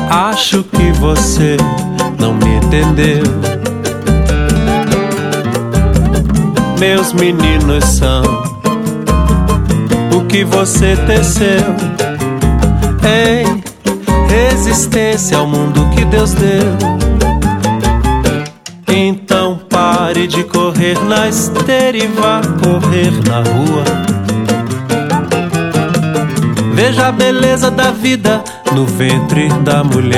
Acho que você não me entendeu. Meus meninos são o que você teceu em resistência ao mundo que Deus deu. Então pare de correr na esteira e vá correr na rua. Veja a beleza da vida no ventre da mulher.